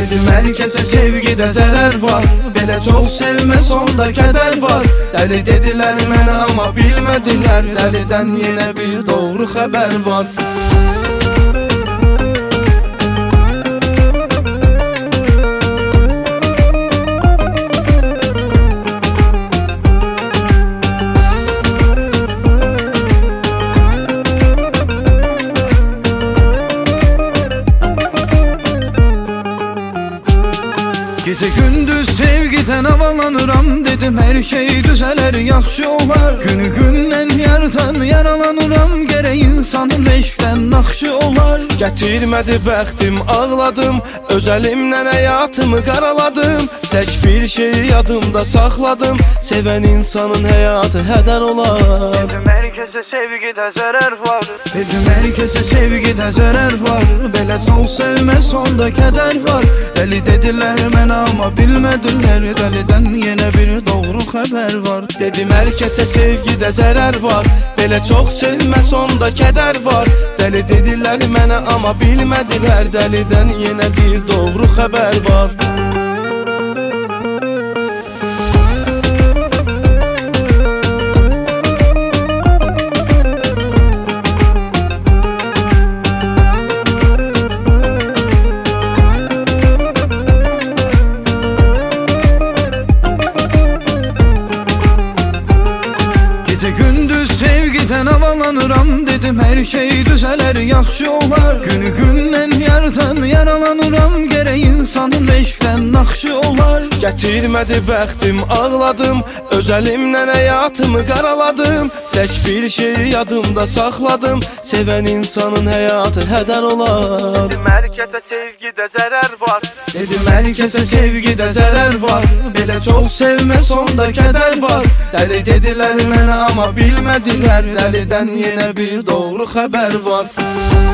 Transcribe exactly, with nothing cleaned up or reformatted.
Dedim hər kəsə sevgidə zərər var, belə çox sevmə sonda kədər var. Dəli dedilər mənə amma bilmədilər, dəlidən yenə bir doğru xəbər var. Gecə gündüz sevgidən havalanıram, dedim hər şey düzələr, yaxşı olar. Günü gündən yardan yaralanıram, gərək insanın eşqdən naxşı olar. Gətirmədi bəxtim, ağladım, öz əlimlə həyatımı qaraladım. Tək bir şey yadımda saxladım, sevən insanın həyatı hədər olar. Dedim hər kəsə sevgidə zərər var, dedim hər kəsə sevgidə zərər var. Belə çox sevmə sonda kədər var. Dəli dedilər mənə amma bilmədilər, dəlidən yenə bir doğru xəbər var. Dedim hər kəsə sevgidə zərər var, belə çox sevmə sonda kədər var. Dəli dedilər mənə amma bilmədilər, dəlidən yenə bir doğru xəbər var. Gecə gündüz sevgidən havalanıram, dedim hər şey düzələr, yaxşı olar. Günü gündən yardan yaralanıram, gərək insanın eşqdən naxşı olar. Gətirmədi bəxtim, ağladım, öz əlimlə həyatımı qaraladım. Tək bir şey yadımda saxladım, sevən insanın həyatı hədər olar. Dedim hər kəsə sevgidə zərər var, dedim hər kəsə sevgidə zərər var. Belə çox sevmə sonda kədər var. Dəli dedilər mənə amma bilmədilər, dəlidən yenə bir doğru xəbər var.